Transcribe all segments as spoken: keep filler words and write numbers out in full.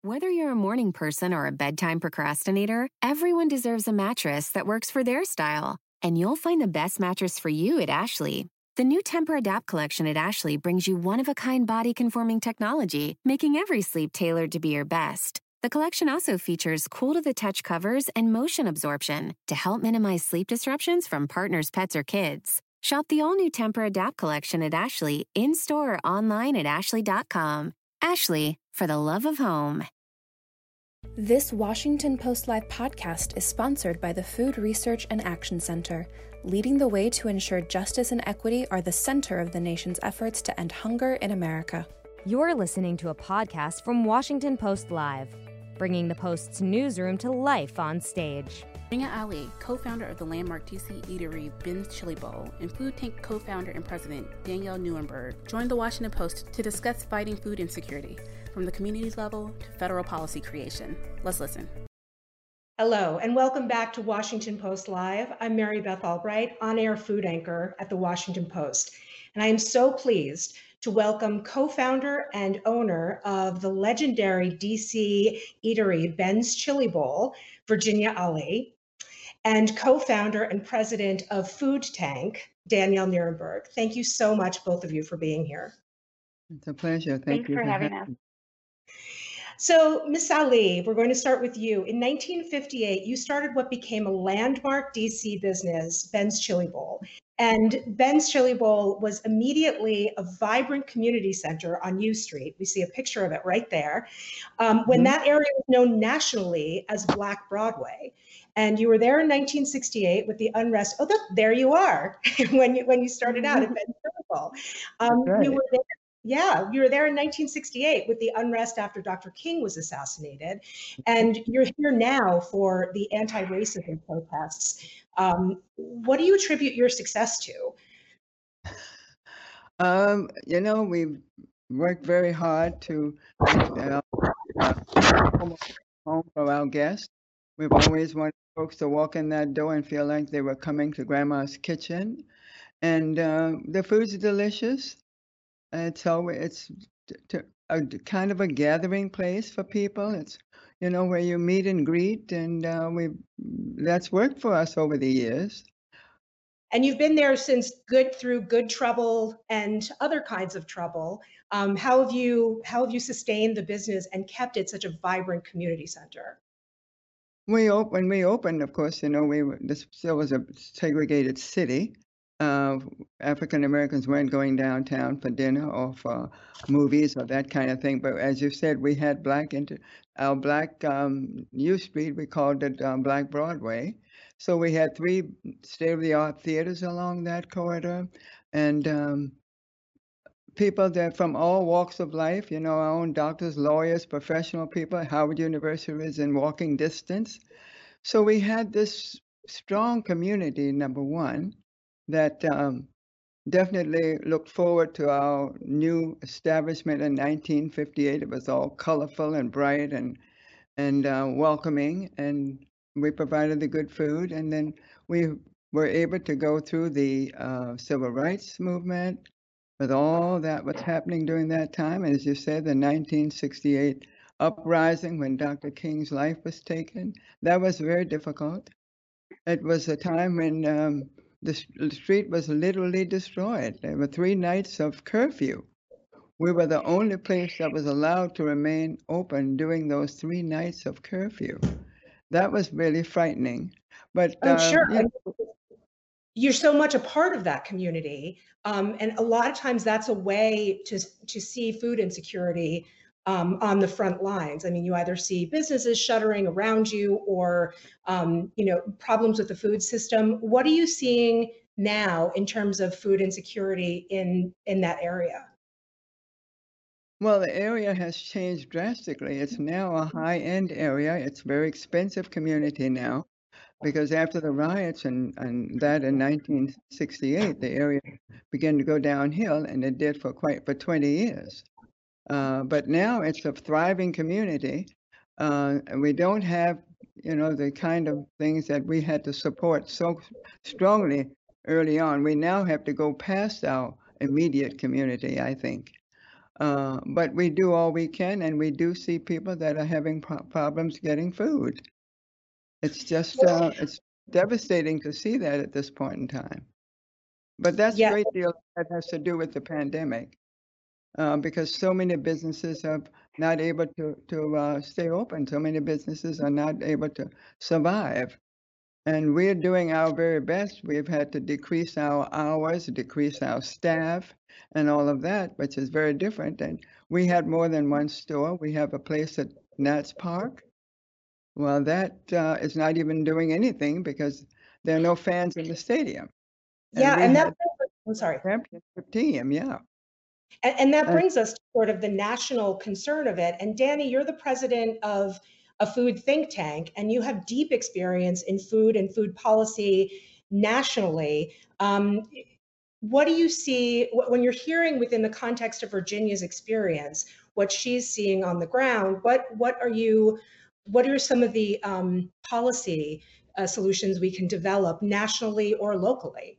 Whether you're a morning person or a bedtime procrastinator, everyone deserves a mattress that works for their style. And you'll find the best mattress for you at Ashley. The new Temper-Adapt collection at Ashley brings you one-of-a-kind body-conforming technology, making every sleep tailored to be your best. The collection also features cool-to-the-touch covers and motion absorption to help minimize sleep disruptions from partners, pets, or kids. Shop the all-new Temper-Adapt collection at Ashley, in-store or online at ashley dot com. Ashley, for the love of home. This Washington Post Live podcast is sponsored by the Food Research and Action Center, leading the way to ensure justice and equity are the center of the nation's efforts to end hunger in America. You're listening to a podcast from Washington Post Live, bringing the Post's newsroom to life on stage. Virginia Ali, co-founder of the landmark D C eatery Ben's Chili Bowl, and Food Tank co-founder and president Danielle Neuenberg, joined the Washington Post to discuss fighting food insecurity from the community level to federal policy creation. Let's listen. Hello, and welcome back to Washington Post Live. I'm Mary Beth Albright, on-air food anchor at the Washington Post. And I am so pleased to welcome co-founder and owner of the legendary D C eatery Ben's Chili Bowl, Virginia Ali, and co-founder and president of Food Tank, Danielle Neuenberg. Thank you so much, both of you, for being here. It's a pleasure. Thank Thanks you for having us. So, Miss Ali, we're going to start with you. In nineteen fifty-eight, you started what became a landmark D C business, Ben's Chili Bowl. And Ben's Chili Bowl was immediately a vibrant community center on U Street. We see a picture of it right there. Um, when mm-hmm. that area was known nationally as Black Broadway. And you were there in nineteen sixty-eight with the unrest. Oh, look, there you are when you when you started out at Ben's Chili Bowl. Um, right. You were there. Yeah, you were there in nineteen sixty-eight with the unrest after Doctor King was assassinated. And you're here now for the anti-racism protests. Um, what do you attribute your success to? Um, you know, we've worked very hard to make uh, home for our guests. We've always wanted folks to walk in that door and feel like they were coming to Grandma's kitchen. And uh, the food's delicious. It's always, it's t- t- a kind of a gathering place for people. It's, you know, where you meet and greet, and uh, we that's worked for us over the years. And you've been there since good through good trouble and other kinds of trouble. Um, how have you how have you sustained the business and kept it such a vibrant community center? We op- when we opened, of course, you know, we were, this still was a segregated city. Uh, African Americans weren't going downtown for dinner or for movies or that kind of thing. But as you said, we had black inter- our black um, U Street. We called it um, Black Broadway. So we had three state-of-the-art theaters along that corridor, and um, people that from all walks of life. You know, our own doctors, lawyers, professional people. Howard University is in walking distance. So we had this strong community. Number one. That um, definitely looked forward to our new establishment in nineteen fifty-eight. It was all colorful and bright and and uh, welcoming, and we provided the good food. And then we were able to go through the uh, civil rights movement with all that was happening during that time. And as you said, the nineteen sixty-eight uprising when Doctor King's life was taken, that was very difficult. It was a time when um, The, the street was literally destroyed. There were three nights of curfew. We were the only place that was allowed to remain open during those three nights of curfew. That was really frightening. But I'm uh, sure you know, you're so much a part of that community, um, and a lot of times that's a way to to see food insecurity um, on the front lines. I mean, you either see businesses shuttering around you, or um, you know, problems with the food system. What are you seeing now in terms of food insecurity in in that area? well, the area has changed drastically. It's now a high-end area. It's a very expensive community now, because after the riots and, and that in nineteen sixty-eight, the area began to go downhill, and it did for quite for twenty years. Uh, but now it's a thriving community. Uh, and we don't have, you know, the kind of things that we had to support so strongly early on. We now have to go past our immediate community, I think. Uh, but we do all we can, and we do see people that are having pro- problems getting food. It's just uh, it's devastating to see that at this point in time. But that's a Yeah, great deal that has to do with the pandemic, uh, because so many businesses are not able to to uh, stay open. So many businesses are not able to survive. And we're doing our very best. We've had to decrease our hours, decrease our staff, and all of that, which is very different. And we had more than one store. We have a place at Nats Park. Well, that uh, is not even doing anything because there are no fans in the stadium. And yeah, we and that had I'm sorry. a championship team, yeah. And, and that And brings us to sort of the national concern of it. And Danny, you're the president of a food think tank, and you have deep experience in food and food policy nationally. Um, what do you see wh- when you're hearing within the context of Virginia's experience, what she's seeing on the ground? What what are you? What are some of the um, policy uh, solutions we can develop nationally or locally?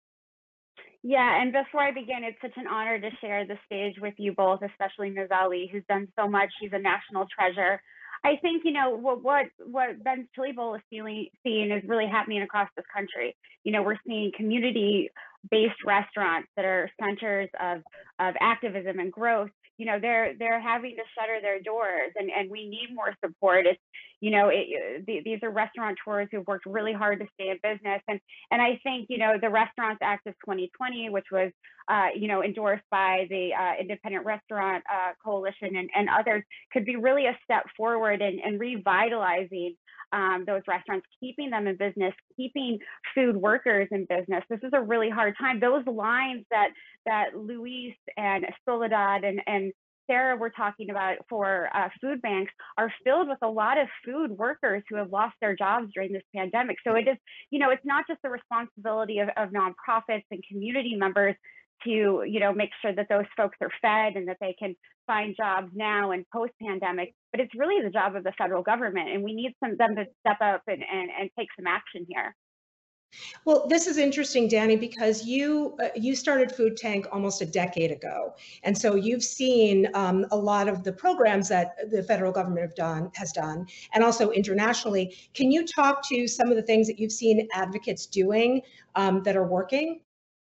Yeah, and before I begin, it's such an honor to share the stage with you both, especially Miz Ali, who's done so much. She's a national treasure. I think, you know, what what, what Ben's Chili Bowl is feeling, seeing is really happening across this country. You know, we're seeing community-based restaurants that are centers of, of activism and growth. You know, they're they're having to shutter their doors, and, and we need more support. It's, you know, it, these are restaurateurs who've worked really hard to stay in business. And and I think, you know, the Restaurants Act of twenty twenty, which was, uh, you know, endorsed by the uh, Independent Restaurant uh, Coalition and, and others, could be really a step forward in, in revitalizing um, those restaurants, keeping them in business, keeping food workers in business. This is a really hard time. Those lines that that Luis and Soledad and, and Sarah were talking about for uh, food banks are filled with a lot of food workers who have lost their jobs during this pandemic. So it is, you know, it's not just the responsibility of, of nonprofits and community members to, you know, make sure that those folks are fed and that they can find jobs now and post-pandemic, but it's really the job of the federal government. And we need some them to step up and, and, and take some action here. Well, this is interesting, Danny, because you uh, you started Food Tank almost a decade ago, and so you've seen um, a lot of the programs that the federal government have done has done, and also internationally. Can you talk to some of the things that you've seen advocates doing um, that are working?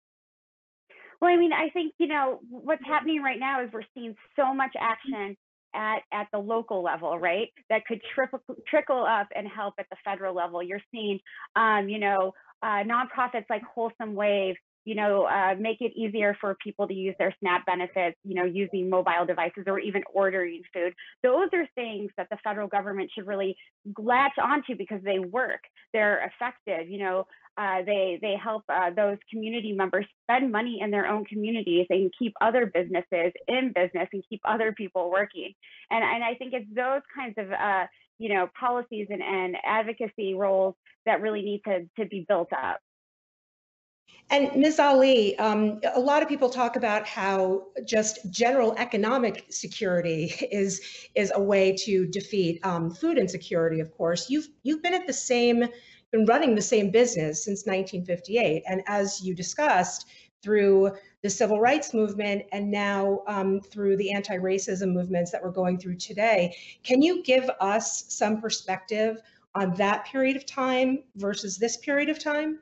Well, I mean, I think, you know, what's happening right now is we're seeing so much action at, at the local level, right? That could trickle, trickle up and help at the federal level. You're seeing, um, you know, uh, nonprofits like Wholesome Wave, you know, uh, make it easier for people to use their SNAP benefits, you know, using mobile devices or even ordering food. Those are things that the federal government should really latch onto because they work, they're effective, you know, uh, they they help uh, those community members spend money in their own communities and keep other businesses in business and keep other people working. And, and I think it's those kinds of, uh, you know, policies and, and advocacy roles that really need to, to be built up. And Miz Ali, um, a lot of people talk about how just general economic security is is a way to defeat um, food insecurity. Of course, you've you've been at the same, been running the same business since nineteen fifty-eight, and as you discussed, through the civil rights movement and now um, through the anti-racism movements that we're going through today, can you give us some perspective on that period of time versus this period of time?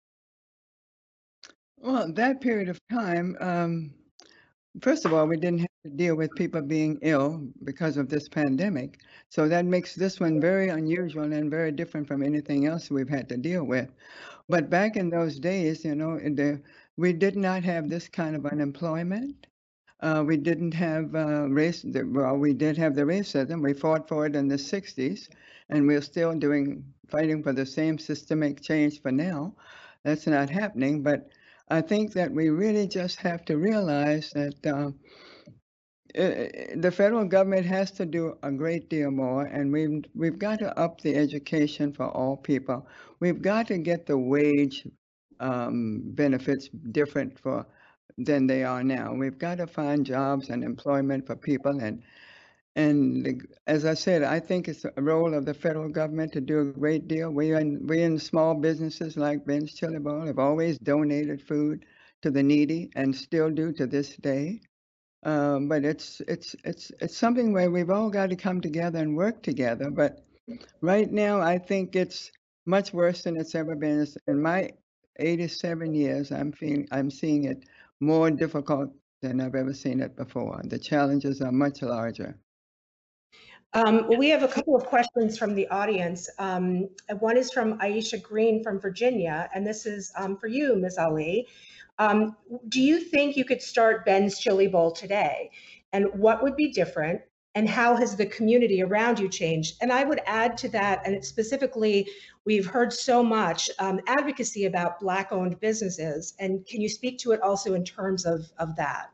well, that period of time, um, first of all, we didn't have to deal with people being ill because of this pandemic. So that makes this one very unusual and very different from anything else we've had to deal with. But back in those days, you know, in the, we did not have this kind of unemployment. Uh, we didn't have uh, race, the- well, we did have the racism. We fought for it in the sixties, and we're still doing, fighting for the same systemic change for now. That's not happening, but I think that we really just have to realize that uh, i- the federal government has to do a great deal more, and we've we've got to up the education for all people. We've got to get the wage um, benefits different for than they are now. We've got to find jobs and employment for people, and and the, as I said, I think it's a role of the federal government to do a great deal. We in we in small businesses like Ben's Chili Bowl have always donated food to the needy and still do to this day. Um, but it's it's it's it's something where we've all got to come together and work together. But right now, I think it's much worse than it's ever been. It's- In my eighty-seven years, I'm feeling I'm seeing it more difficult than I've ever seen it before. The challenges are much larger. Um, well, we have a couple of questions from the audience. Um, one is from Aisha Green from Virginia, and this is um, for you, Miz Ali. Um, do you think you could start Ben's Chili Bowl today? And what would be different? And how has the community around you changed? And I would add to that, and specifically, we've heard so much um, advocacy about Black-owned businesses. And can you speak to it also in terms of, of that?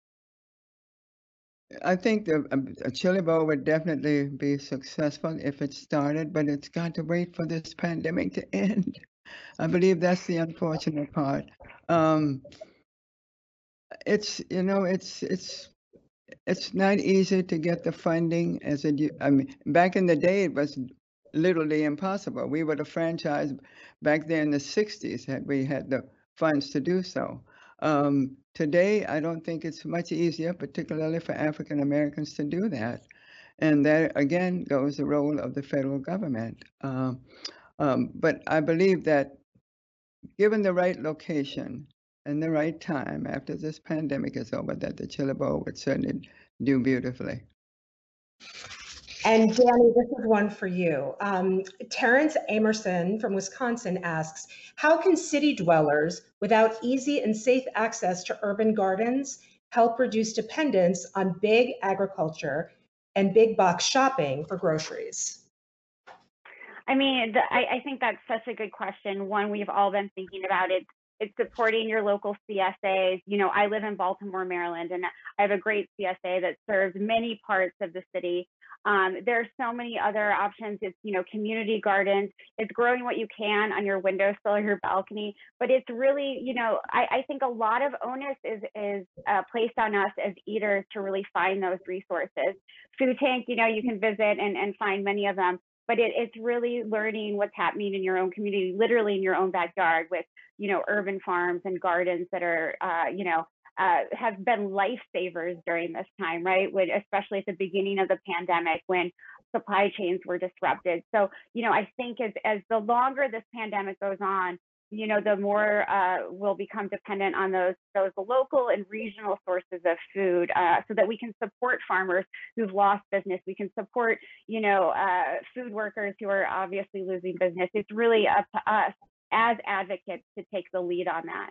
I think the, um, a chili bowl would definitely be successful if it started, but it's got to wait for this pandemic to end. I believe that's the unfortunate part. Um, it's you know it's it's it's not easy to get the funding as it. u- I mean, back in the day, it was literally impossible. We were the franchise back there in the sixties had we had the funds to do so. Um, today, I don't think it's much easier, particularly for African Americans, to do that. And there again goes the role of the federal government. Um, um, but I believe that given the right location and the right time after this pandemic is over, that the Chili Bowl would certainly do beautifully. And Danny, this is one for you. Um, Terrence Amerson from Wisconsin asks, how can city dwellers without easy and safe access to urban gardens help reduce dependence on big agriculture and big box shopping for groceries? I mean, the, I, I think that's such a good question. One we've all been thinking about. It. It's supporting your local C S As. You know, I live in Baltimore, Maryland, and I have a great C S A that serves many parts of the city. Um, there are so many other options. It's, you know, community gardens. It's growing what you can on your windowsill or your balcony. But it's really, you know, I, I think a lot of onus is is uh, placed on us as eaters to really find those resources. Food Tank, you know, you can visit and, and find many of them. But it, it's really learning what's happening in your own community, literally in your own backyard, with, you know, urban farms and gardens that are, uh, you know, uh, have been lifesavers during this time, right? When, especially at the beginning of the pandemic, when supply chains were disrupted. So, you know, I think as as the longer this pandemic goes on, you know, the more uh, we'll become dependent on those those local and regional sources of food, uh, so that we can support farmers who've lost business. We can support, you know, uh, food workers who are obviously losing business. It's really up to us as advocates to take the lead on that.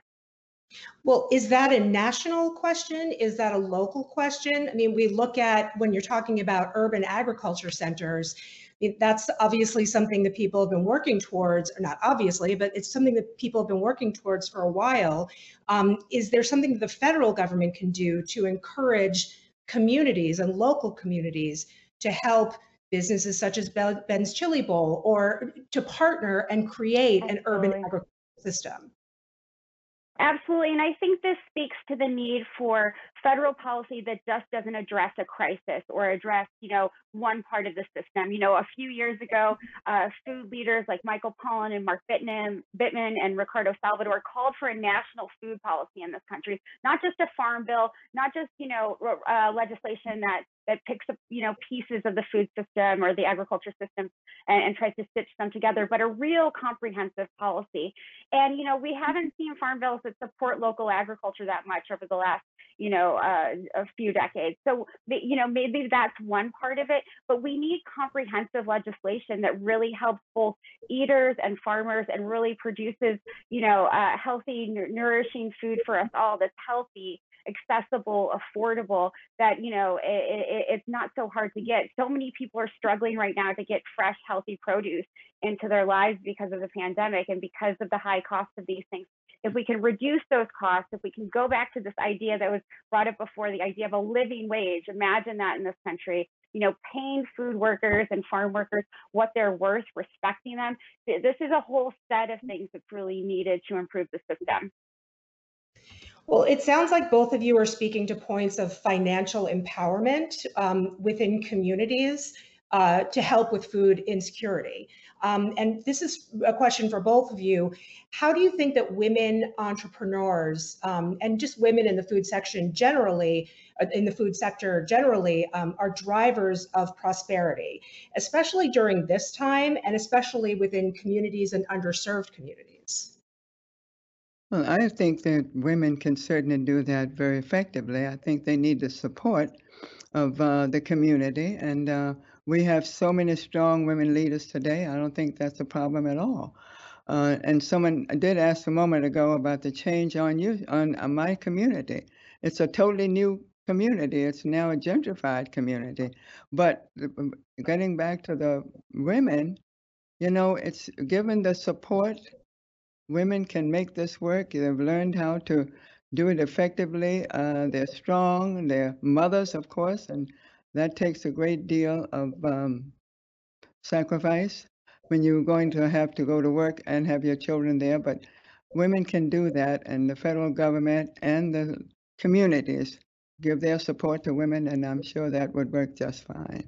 Well, is that a national question? Is that a local question? I mean, we look at when you're talking about urban agriculture centers, it- that's obviously something that people have been working towards, or not obviously, but it's something that people have been working towards for a while. Um, is there something that the federal government can do to encourage communities and local communities to help businesses such as Bel- Ben's Chili Bowl, or to partner and create an urban Absolutely. agriculture system? Absolutely. And I think this speaks to the need for federal policy that just doesn't address a crisis or address, you know, one part of the system. You know, a few years ago, uh, food leaders like Michael Pollan and Mark Bittman, Bittman and Ricardo Salvador called for a national food policy in this country, not just a farm bill, not just, you know, uh, legislation that that picks up, you know, pieces of the food system or the agriculture system and, and tries to stitch them together, but a real comprehensive policy. And, you know, we haven't seen farm bills that support local agriculture that much over the last, you know, uh, a few decades. So, you know, maybe that's one part of it, but we need comprehensive legislation that really helps both eaters and farmers and really produces, you know, uh, healthy, nourishing food for us all that's healthy, accessible, affordable, that, you know, it, it, it's not so hard to get. So many people are struggling right now to get fresh, healthy produce into their lives because of the pandemic and because of the high cost of these things. If we can reduce those costs, if we can go back to this idea that was brought up before, the idea of a living wage, imagine that in this country, you know, paying food workers and farm workers what they're worth, respecting them. This is a whole set of things that's really needed to improve the system. Well, it sounds like both of you are speaking to points of financial empowerment um, within communities. uh, to help with food insecurity. Um, and this is a question for both of you. How do you think that women entrepreneurs um, and just women in the food section generally, in the food sector generally, um, are drivers of prosperity, especially during this time and especially within communities and underserved communities? Well, I think that women can certainly do that very effectively. I think they need the support of uh, the community, and uh, we have so many strong women leaders today. I don't think that's a problem at all. Uh, and someone did ask a moment ago about the change on you on, on my community. It's a totally new community. It's now a gentrified community. But the- getting back to the women, you know, it's given the support. Women can make this work. They've learned how to do it effectively. Uh, they're strong. They're mothers, of course, and that takes a great deal of um, sacrifice when you're going to have to go to work and have your children there. But women can do that, and the federal government and the communities give their support to women, and I'm sure that would work just fine.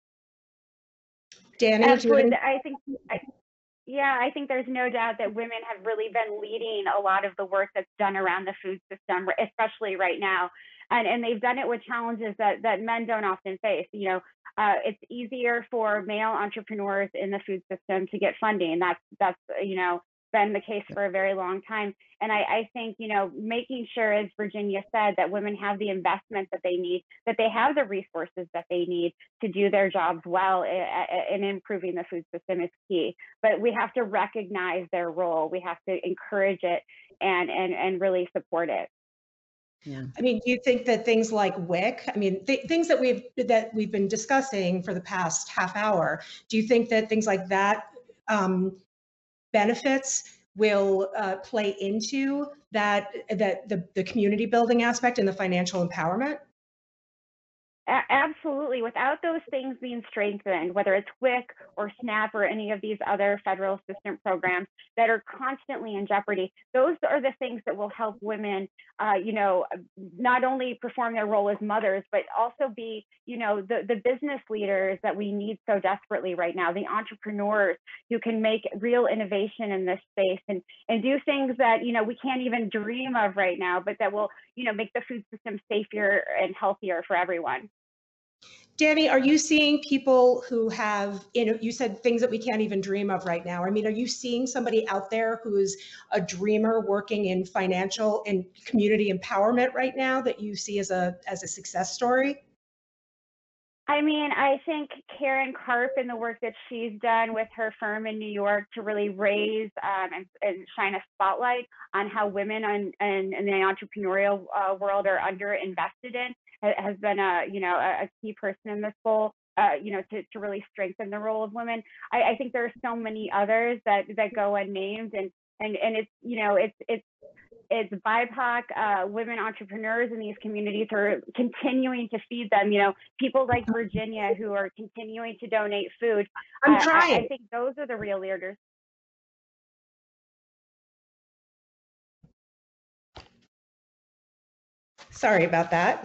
Danny, do you have Absolutely. any- I think, I, yeah, I think there's no doubt that women have really been leading a lot of the work that's done around the food system, especially right now. And, and they've done it with challenges that, that men don't often face. You know, uh, it's easier for male entrepreneurs in the food system to get funding. That's, that's you know, been the case for a very long time. And I, I think, you know, making sure, as Virginia said, that women have the investment that they need, that they have the resources that they need to do their jobs well in improving the food system is key. But we have to recognize their role. We have to encourage it and, and, and really support it. Yeah. I mean, do you think that things like W I C, I mean, th- things that we've that we've been discussing for the past half hour, do you think that things like that um, benefits will uh, play into that that the, the community building aspect and the financial empowerment? A- absolutely. Without those things being strengthened, whether it's W I C or SNAP or any of these other federal assistance programs that are constantly in jeopardy, those are the things that will help women, uh, you know, not only perform their role as mothers, but also be, you know, the, the business leaders that we need so desperately right now, the entrepreneurs who can make real innovation in this space and, and do things that, you know, we can't even dream of right now, but that will, you know, make the food system safer and healthier for everyone. Danny, are you seeing people who have, you know, you said things that we can't even dream of right now. I mean, are you seeing somebody out there who's a dreamer working in financial and community empowerment right now that you see as a as a success story? I mean, I think Karen Karp and the work that she's done with her firm in New York to really raise um, and, and shine a spotlight on how women in, in, in the entrepreneurial uh, world are underinvested in has been a, you know, a, a key person in this goal, uh, you know, to, to really strengthen the role of women. I, I think there are so many others that, that go unnamed, and, and, and it's, you know, it's, it's, it's B I P O C uh, women entrepreneurs in these communities who are continuing to feed them. You know, people like Virginia who are continuing to donate food. I'm uh, trying. I, I think those are the real leaders. Sorry about that.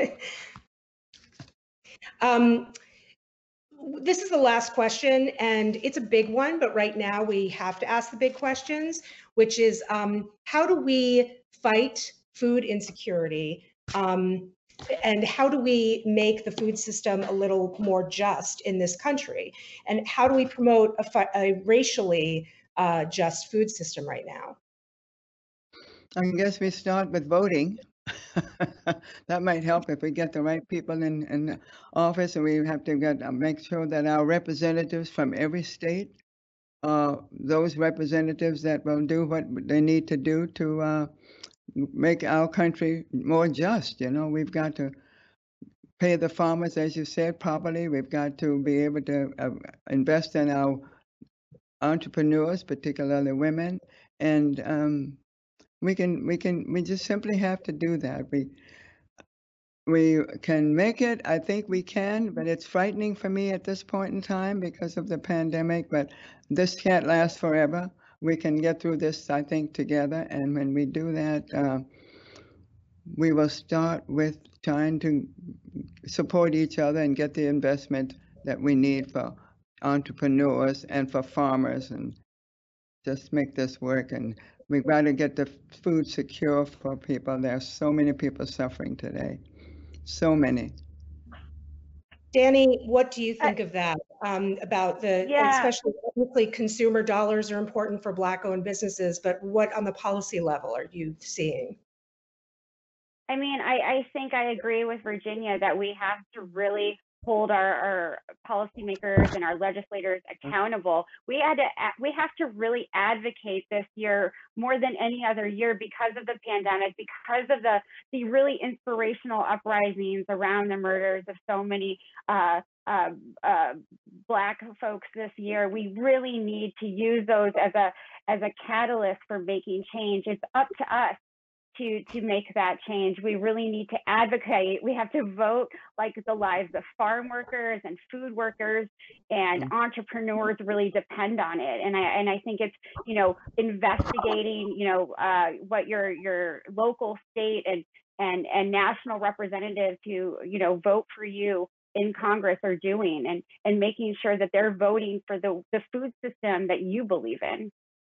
um, this is the last question, and it's a big one, but right now we have to ask the big questions, which is um, how do we fight food insecurity? Um, and how do we make the food system a little more just in this country? And how do we promote a, a racially uh, just food system right now? I guess we start with voting. That might help if we get the right people in, in office, and we have to get uh, make sure that our representatives from every state, uh, those representatives that will do what they need to do to uh, make our country more just. You know, we've got to pay the farmers, as you said, properly. We've got to be able to uh, invest in our entrepreneurs, particularly women, and um, we can we can we just simply have to do that. We we can make it. I think we can, but it's frightening for me at this point in time because of the pandemic. But this can't last forever. We can get through this, I think, together. And when we do that, uh, we will start with trying to support each other and get the investment that we need for entrepreneurs and for farmers, and just make this work. And we've got to get the food secure for people. There are so many people suffering today. So many. Danny, what do you think of that? Um, about the, Yeah. especially obviously consumer dollars are important for Black-owned businesses, but what on the policy level are you seeing? I mean, I, I think I agree with Virginia that we have to really hold our, our policymakers and our legislators accountable. We had to we have to really advocate this year more than any other year because of the pandemic, because of the the really inspirational uprisings around the murders of so many uh, uh, uh, Black folks this year. We really need to use those as a as a catalyst for making change. It's up to us to to make that change. We really need to advocate. We have to vote like the lives of farm workers and food workers and mm-hmm. entrepreneurs really depend on it. And I and I think it's, you know, investigating, you know, uh, what your your local, state, and and and national representatives who, you know, vote for you in Congress are doing, and and making sure that they're voting for the the food system that you believe in.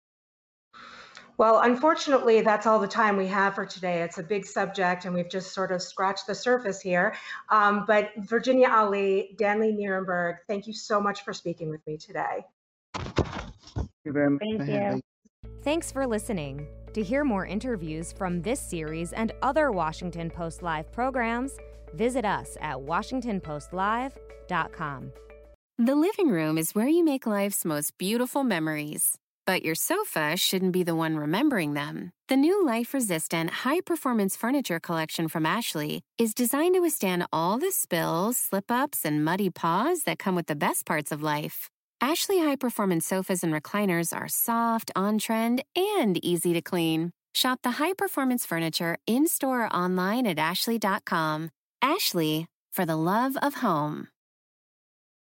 Well, unfortunately, that's all the time we have for today. It's a big subject, and we've just sort of scratched the surface here. Um, but Virginia Ali, Danley Nierenberg, thank you so much for speaking with me today. Thank you very much. Thank you. Thanks for listening. To hear more interviews from this series and other Washington Post Live programs, visit us at washington post live dot com. The living room is where you make life's most beautiful memories. But your sofa shouldn't be the one remembering them. The new life-resistant, high-performance furniture collection from Ashley is designed to withstand all the spills, slip-ups, and muddy paws that come with the best parts of life. Ashley high-performance sofas and recliners are soft, on-trend, and easy to clean. Shop the high-performance furniture in-store or online at ashley dot com. Ashley, for the love of home.